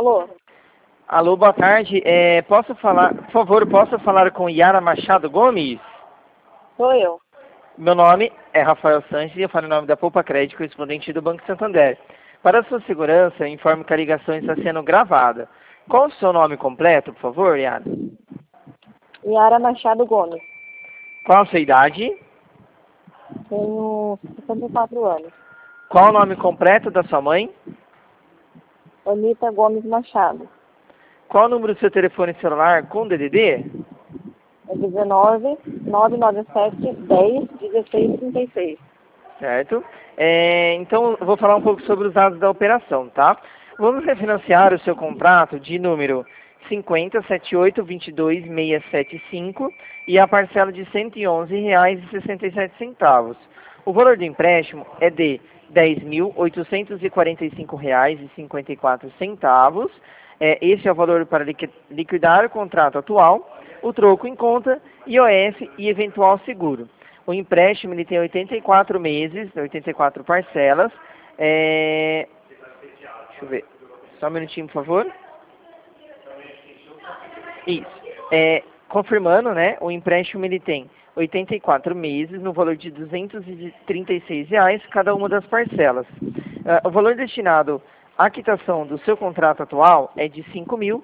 Alô? Alô, boa tarde. Posso falar, por favor, posso falar com Yara Machado Gomes? Sou eu. Meu nome é Rafael Sanches e eu falo em nome da Poupa Crédito, correspondente do Banco Santander. Para sua segurança, informo que a ligação está sendo gravada. Qual o seu nome completo, por favor, Yara? Yara Machado Gomes. Qual a sua idade? Tenho 64 anos. Qual o nome completo da sua mãe? Anita Gomes Machado. Qual o número do seu telefone celular com DDD? É 19 997 10 16 36. Certo? Então, eu vou falar um pouco sobre os dados da operação, tá? Vamos refinanciar o seu contrato de número 5078222675 e a parcela de R$ 111,67. O valor do empréstimo é de R$ 10.845,54. Esse é o valor para liquidar o contrato atual, o troco em conta, IOF e eventual seguro. O empréstimo ele tem 84 meses, 84 parcelas. Deixa eu ver. Só um minutinho, por favor. Isso. Confirmando, né? O empréstimo ele tem 84 meses, no valor de R$ 236 cada uma das parcelas. O valor destinado à quitação do seu contrato atual é de R$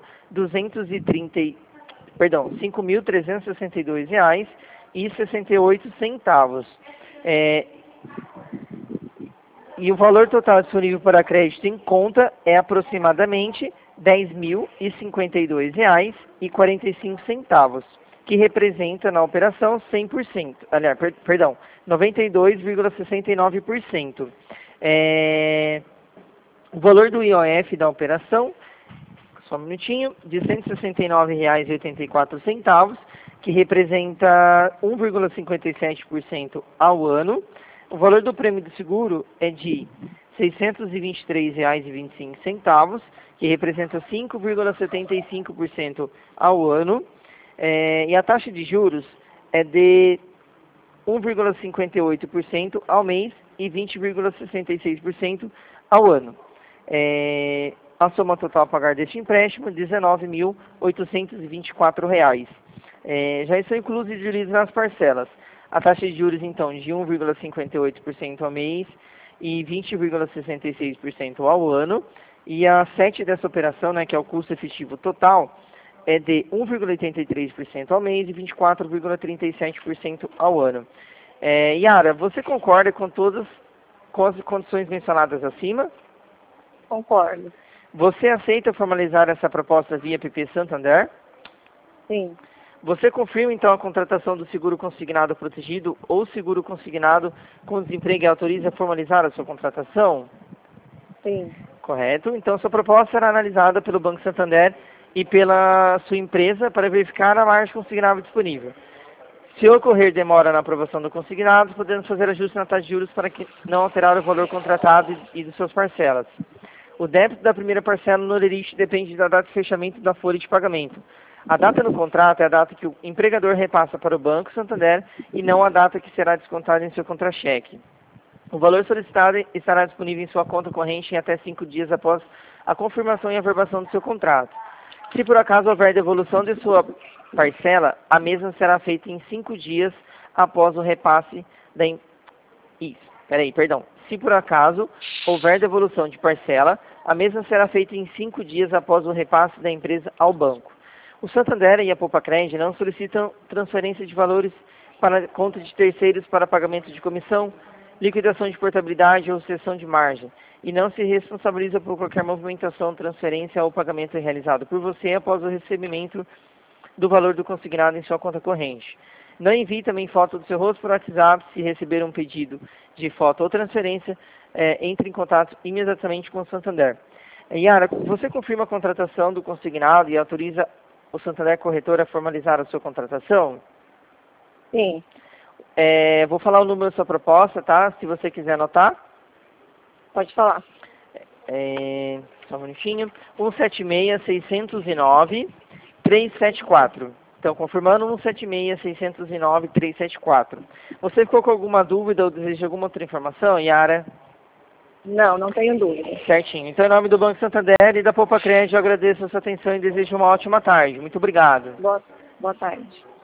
5.362,68. E o valor total disponível para crédito em conta é aproximadamente R$ 10.052,45, que representa na operação 100%, aliás, perdão, 92,69%. O valor do IOF da operação, só um minutinho, de R$ 169,84, que representa 1,57% ao ano. O valor do prêmio do seguro é de R$ 623,25, que representa 5,75% ao ano. E a taxa de juros é de 1,58% ao mês e 20,66% ao ano. A soma total a pagar deste empréstimo é R$ 19.824. Já estão inclusos os juros nas parcelas. A taxa de juros, então, de 1,58% ao mês e 20,66% ao ano. E a 7 dessa operação, né, que é o custo efetivo total, é de 1,83% ao mês e 24,37% ao ano. Yara, você concorda com todas as condições mencionadas acima? Concordo. Você aceita formalizar essa proposta via PP Santander? Sim. Você confirma, então, a contratação do seguro consignado protegido ou seguro consignado com desemprego e autoriza a formalizar a sua contratação? Sim. Correto. Então, sua proposta será analisada pelo Banco Santander e pela sua empresa para verificar a margem consignável disponível. Se ocorrer demora na aprovação do consignado, podemos fazer ajustes na taxa de juros para que não alterar o valor contratado e de suas parcelas. O débito da primeira parcela no lerite depende da data de fechamento da folha de pagamento. A data no contrato é a data que o empregador repassa para o Banco Santander e não a data que será descontada em seu contra-cheque. O valor solicitado estará disponível em sua conta corrente em até 5 dias após a confirmação e averbação do seu contrato. Se por acaso houver devolução de sua parcela, a mesma será feita em 5 dias após o repasse da... Se por acaso houver devolução de parcela, a mesma será feita em 5 dias após o repasse da empresa ao banco. O Santander e a Poupa Crédito não solicitam transferência de valores para a conta de terceiros para pagamento de comissão, liquidação de portabilidade ou cessão de margem, e não se responsabiliza por qualquer movimentação, transferência ou pagamento realizado por você após o recebimento do valor do consignado em sua conta corrente. Não envie também foto do seu rosto por WhatsApp. Se receber um pedido de foto ou transferência, entre em contato imediatamente com o Santander. Yara, você confirma a contratação do consignado e autoriza o Santander Corretor a formalizar a sua contratação? Sim. Vou falar o número da sua proposta, tá? Se você quiser anotar. Pode falar. Só um minutinho. 176-609-374. Então, confirmando, 176-609-374. Você ficou com alguma dúvida ou deseja alguma outra informação, Yara? Não, não tenho dúvida. Certinho. Então, em nome do Banco Santander e da Poupa Crédito, eu agradeço a sua atenção e desejo uma ótima tarde. Muito obrigado. Boa tarde.